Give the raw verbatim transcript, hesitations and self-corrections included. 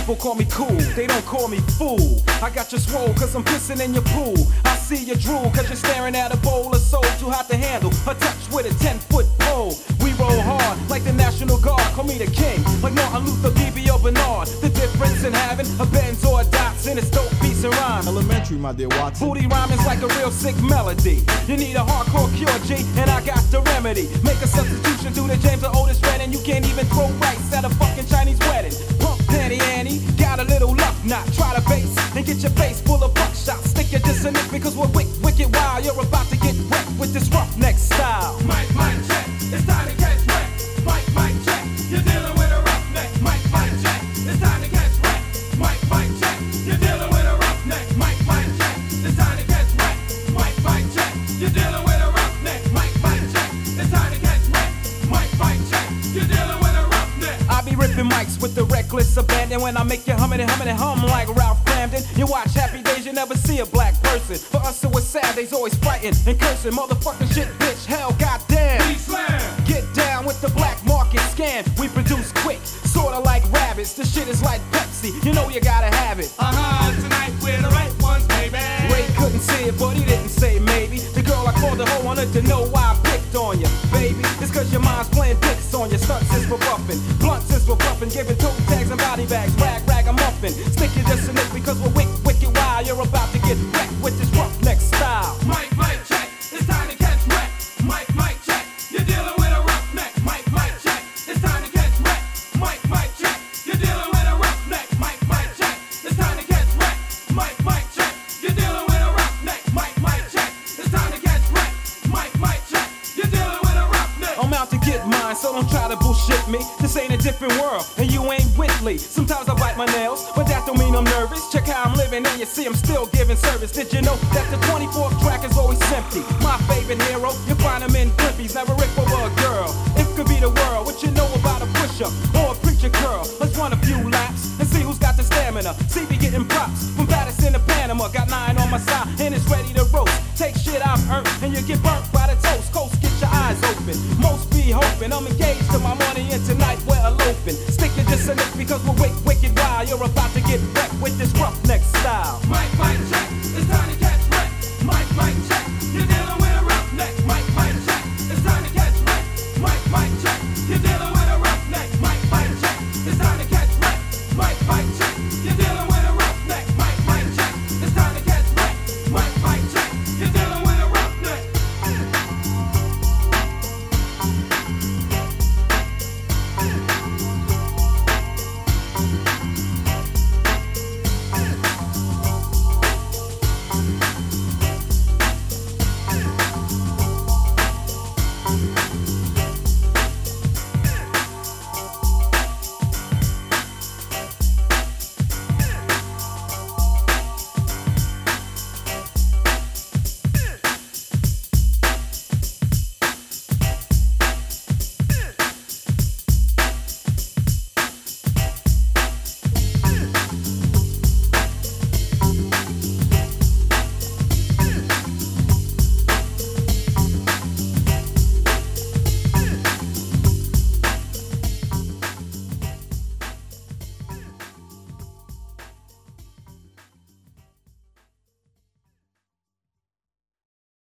people call me cool, they don't call me fool. I got you swole cause I'm pissing in your pool. I see you drool cause you're staring at a bowl of soul too hot to handle. A touch with a ten foot pole. We roll hard like the National Guard. Call me the king like Martin Luther, B B or Bernard. The difference in having a Benz or a Datsun is dope beats and rhyme. Elementary, my dear Watson. Booty rhyming's like a real sick melody. You need a hardcore cure, G, and I got the remedy. Make a substitution to the James or Otis Redding. You can't even throw rice at a fucking Chinese wedding. Pump Danny Annie, got a little luck knot. Try to base and get your face full of buckshots. Stick your dissonant because we're wick, wicked wild. You're about to get wrecked with this roughneck style. Mike, Mike, check. It's time to catch wreck. Mike, Mike, check. You're dealing with a roughneck. Mike, Mike, check. It's time to catch wreck. Mike, Mike, check. You're dealing with a roughneck. Mike, Mike, check. It's time to catch wreck. Mike, Mike, check. You're dealing with a roughneck. Mike, Mike, check. It's time to catch wreck. Mike, Mike, check. You're dealing with a roughneck. I be ripping mics with the reckless abandon. When I make you humming and humming and hum like Ralph Cramden. You watch Happy Days, you never see a black person. For us it was sad, they's always fighting and cursing. Motherfucking shit, bitch, hell, goddamn. Get down with the black market scam. We produce quick, sorta like rabbits. This shit is like Pepsi, you know you gotta have it. Uh-huh, tonight we're the right ones, baby. Ray couldn't see it, but he didn't say maybe. The girl I called the hoe wanted to know why I picked on you, baby. It's cause your mind's playing dicks on you. Stunts is for buffing, blunts is for buffing. Giving toe tags and body bags, rag, rag, a muffin. Stick you just in it because we're wick, wicked wild. You're about to get wrecked with this roughneck style. Mike, Mike, check. It's time to catch wreck. Mike, Mike, check. You're dealing with a roughneck. Mike, Mike, check. It's time to catch wreck. Mike, Mike, check. You're dealing with a roughneck. Mike, Mike, check. It's time to catch wreck. Mike, Mike, check. You're dealing with a roughneck. Mike, Mike, check. It's time to catch wreck. Mike, Mike, check. You're dealing with a roughneck. I'm out to get mine, so don't try to bullshit me. This ain't a different world, and you ain't Whitley. Sometimes I bite my nails, but that don't mean I'm nervous. Check how I'm living, and you see I'm still giving service. Did you know that the twenty-fourth track is always empty? My favorite hero, you find him in Blimpies, never rip over a girl. It could be the world, what you know about a push-up or a preacher curl. Let's run a few laps and see who's got the stamina. See me getting props from Patterson to Panama. Got nine on my side, and it's ready to roast. Take shit I've earned, and you get burnt by the toast. Coast, get your eyes open. Most be hoping I'm engaged to my money, and tonight we're eloping. Stick it just in it because we're wick, wicked wild. You're about to get wrecked with this roughneck style. Mike, Mike, check.